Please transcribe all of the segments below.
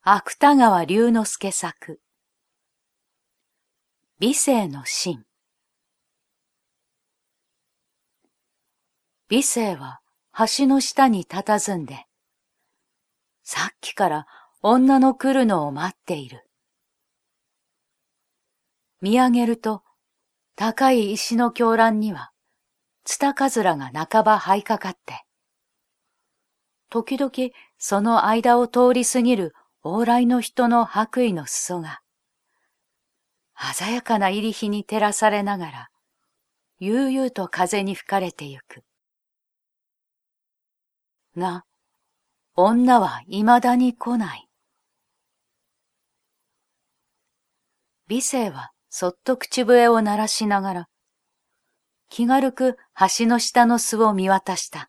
芥川龍之介作美世の真。美世は橋の下に佇んで、さっきから女の来るのを待っている。見上げると、高い石の狂乱には、ツタカズラが半ば這いかかって、時々その間を通り過ぎる往来の人の白衣の裾が、鮮やかな入り日に照らされながら、悠々と風に吹かれてゆく。が、女は未だに来ない。美世はそっと口笛を鳴らしながら、気軽く橋の下の巣を見渡した。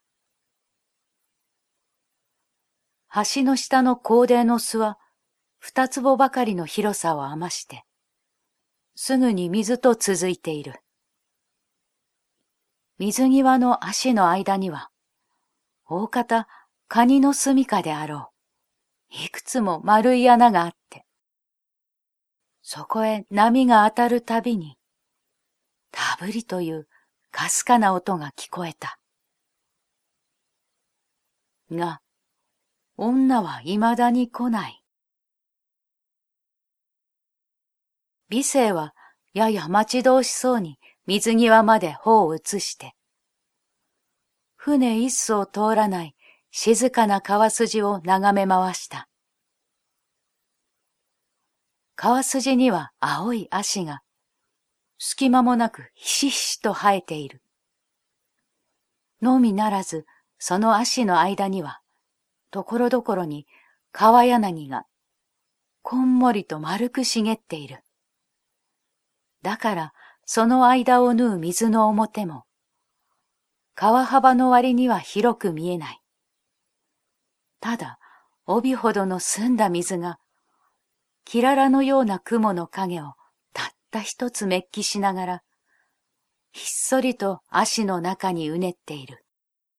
橋の下の高嶺の巣は、2坪ばかりの広さを余して、すぐに水と続いている。水際の足の間には、大方カニの住処であろう。いくつも丸い穴があって、そこへ波が当たるたびに、たぶりというかすかな音が聞こえた。が、女は未だに来ない。美世はやや待ち遠しそうに水際まで帆を移して、船一艘通らない静かな川筋を眺め回した。川筋には青い葦が、隙間もなくひしひしと生えている。のみならず、その葦の間には、ところどころに川柳が、こんもりと丸く茂っている。だから、その間を縫う水の表も、川幅の割には広く見えない。ただ、帯ほどの澄んだ水が、きららのような雲の影をたった一つめっきしながら、ひっそりと葦の中にうねっている。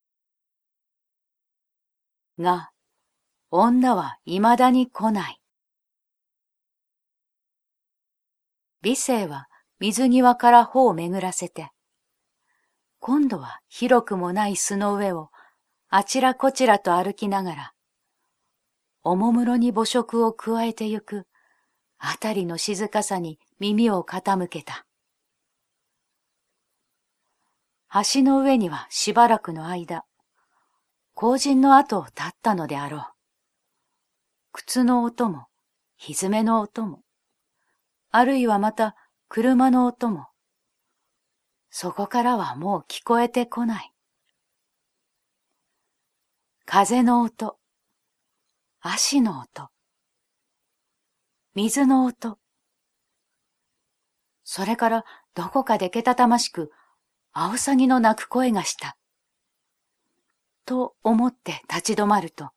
が、女は未だに来ない。美世は水際から帆を巡らせて、今度は広くもない巣の上をあちらこちらと歩きながら、おもむろに母食を加えてゆくあたりの静かさに耳を傾けた。橋の上にはしばらくの間、行人の後を立ったのであろう。靴の音も、蹄の音も、あるいはまた車の音も、そこからはもう聞こえてこない。風の音、葦の音、水の音、それからどこかでけたたましく、アオサギの鳴く声がした。と思って立ち止まると、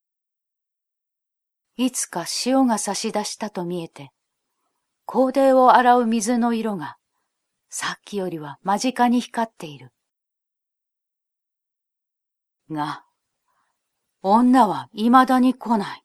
いつか潮が差し出したと見えて、高嶺を洗う水の色が、さっきよりは間近に光っている。が、女は未だに来ない。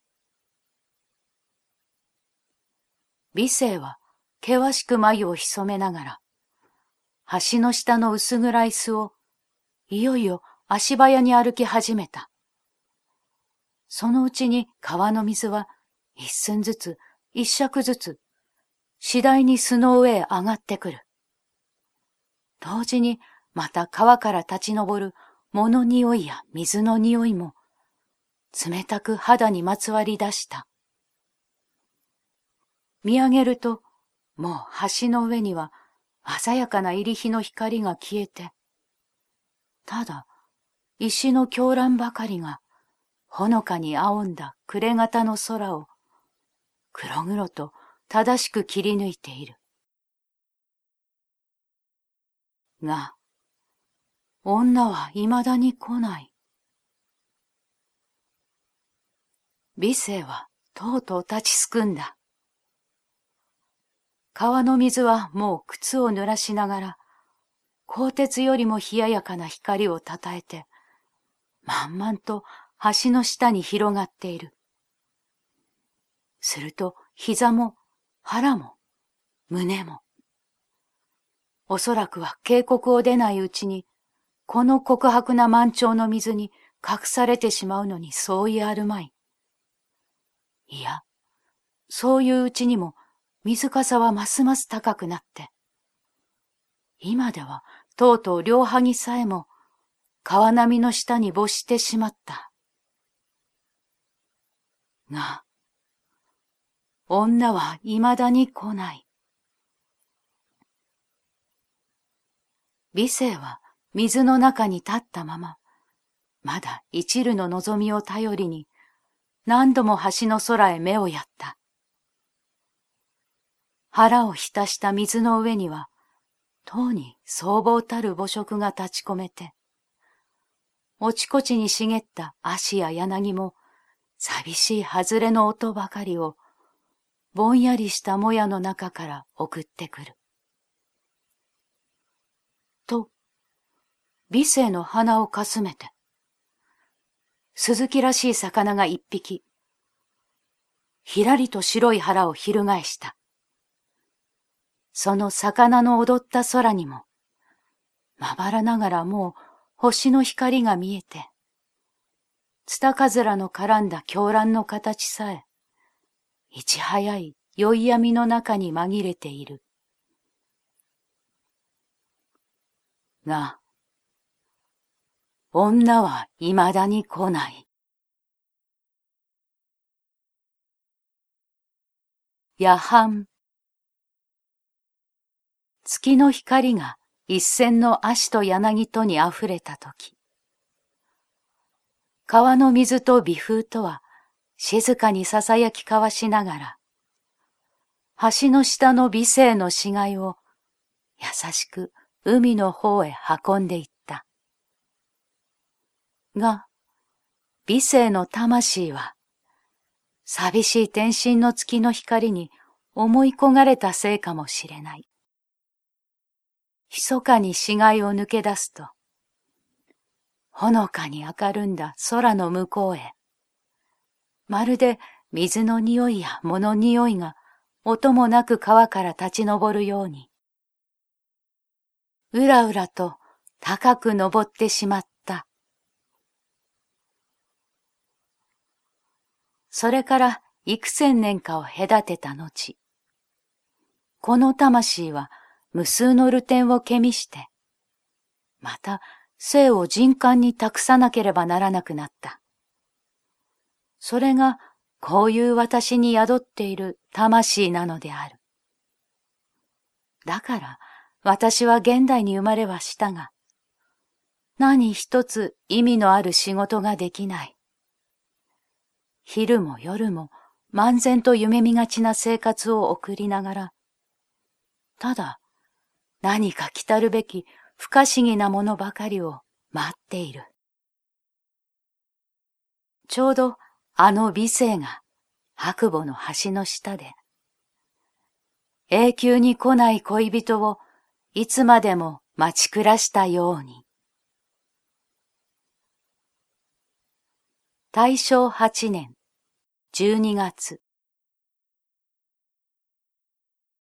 美世は険しく眉を潜めながら、橋の下の薄暗い巣を、いよいよ足早に歩き始めた。そのうちに川の水は一寸ずつ、一尺ずつ、次第に巣の上へ上がってくる。同時にまた川から立ち上る藻の匂いや水の匂いも、冷たく肌にまつわり出した。見上げると、もう橋の上には鮮やかな入り日の光が消えて、ただ石の狂乱ばかりがほのかに青んだ暮れ方の空を黒々と正しく切り抜いている。が、女は未だに来ない。美世はとうとう立ちすくんだ。川の水はもう靴を濡らしながら、鋼鉄よりも冷ややかな光をたたえて、満々と橋の下に広がっている。 すると膝も腹も胸も。おそらくは渓谷を出ないうちに、この告白な満潮の水に隠されてしまうのに相違あるまい。いや、そういううちにも水かさはますます高くなって、今ではとうとう両はぎさえも川波の下に没してしまった。が、女は未だに来ない。美声は水の中に立ったまま、まだ一縷の望みを頼りに、何度も橋の空へ目をやった。腹を浸した水の上には、とうに壮望たる母色が立ち込めて、おちこちに茂った芦や柳も、寂しい外れの音ばかりを、ぼんやりしたもやの中から送ってくる。と、美声の鼻をかすめて、鈴木らしい魚が一匹、ひらりと白い腹を翻した。その魚の踊った空にも、まばらながらもう星の光が見えて、ツタカズラの絡んだ狂乱の形さえ、いち早い宵闇の中に紛れている。が、女は未だに来ない。夜半。月の光が一線の葦と柳とにあふれたとき、川の水と微風とは静かに囁き交わしながら、橋の下の美声の死骸を優しく海の方へ運んでいった。が、美声の魂は、寂しい天真の月の光に思い焦がれたせいかもしれない。密かに死骸を抜け出すと、ほのかに明るんだ空の向こうへ、まるで水の匂いや藻の匂いが音もなく川から立ち上るように、うらうらと高く登ってしまった。それから幾千年かを隔てた後、この魂は無数の流転をけみして、また生を人間に託さなければならなくなった。それがこういう私に宿っている魂なのである。だから私は現代に生まれはしたが、何一つ意味のある仕事ができない。昼も夜も漫然と夢見がちな生活を送りながら、ただ何か来たるべき不可思議なものばかりを待っている。ちょうどあの美声が白母の橋の下で、永久に来ない恋人をいつまでも待ち暮らしたように。大正8年12月。